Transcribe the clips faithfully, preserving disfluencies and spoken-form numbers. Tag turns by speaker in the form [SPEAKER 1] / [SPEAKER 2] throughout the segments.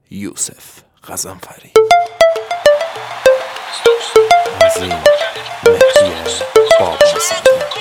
[SPEAKER 1] Yusuf Gazanfari.
[SPEAKER 2] Bizim Mehdiye babası.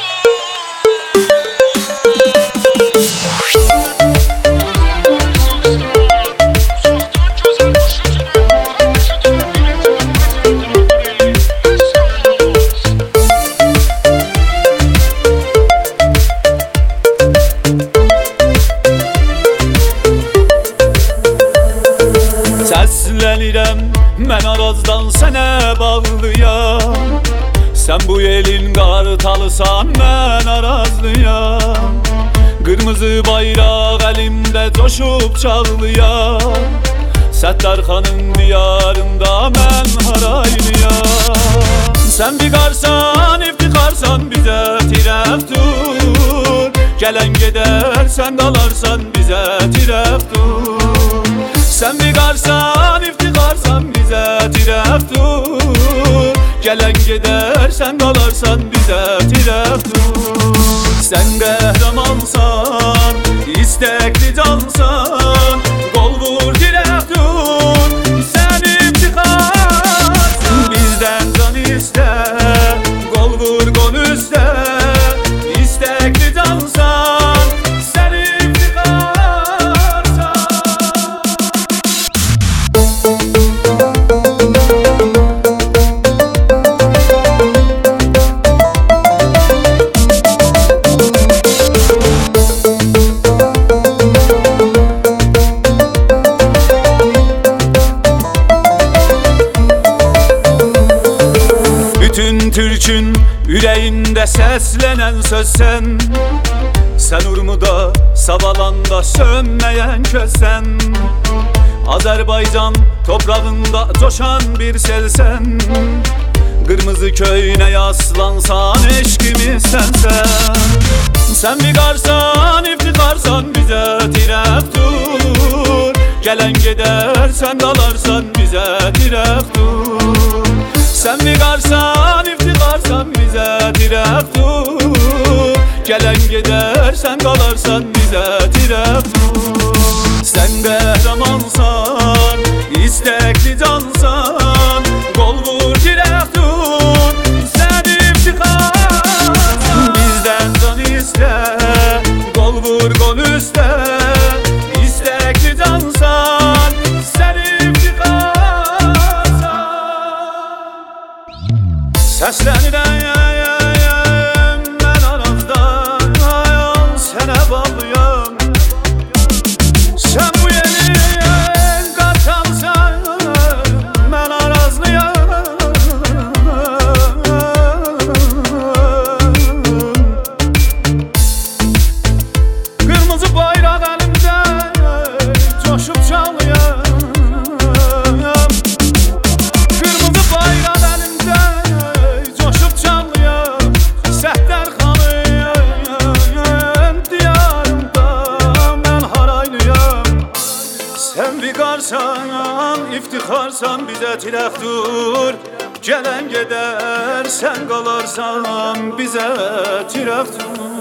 [SPEAKER 3] Səslənirəm mən Arazdan sənə bağlıyam. Sən bu elin qartalısan, mən Arazlıyam. Qırmızı bayraq əlimdə coşub çağlıyam. Səttarxanın diyarında mən haraylıyam. Sən biqarsan, iftixarsan, bizə tirəf dur. Gələn gedər, sən qalarsan, bizə tirəf dur. Sen biqarsan, iftixarsan, bizə tirəf dur. Gələn gedər, sən qalarsan, bizə tirəf dur. Sən qəhrəmansan, istəkli cansan, qol vur tirəf dur. Sən iftixarsan, bizdən can istə, qol vur qol üstə. İstəkli cansan, sən Türkün ürəyində səslənən sözsən. Sən Urmuda, Savalanda sönməyən közsən. Azərbaycan toprağında coşan bir selsən. Qırmızı köynəyə aslansan, eşqimiz sənsən. Sən biqarsan, iftixarsan, bizə tirəf dur. Gələn gedər, sən qalarsan, bizə tirəf dur. Sən biqarsan, iftixarsan, bizə tirəf dur. Gələn gedər, sən qalarsan, bizə tirəf dur. Sən qəhrəmansan, istəkli cansan, qol vur tirəf dur. Sən iftixarsan, bizdən can istə, qol vur qol üstə. İstəkli cansan, sən iftixarsan. Səslənirəm mən Arazdan, sənə bağlıyam. Sən bu elin qartalısan, mən Arazlıyam. Qırmızı bayraq əlimdə coşub çalıyam. Sən biqarsan, iftixarsan, bizə tirəf dur. Gələn gedər, sən qalarsan, bizə tirəf dur.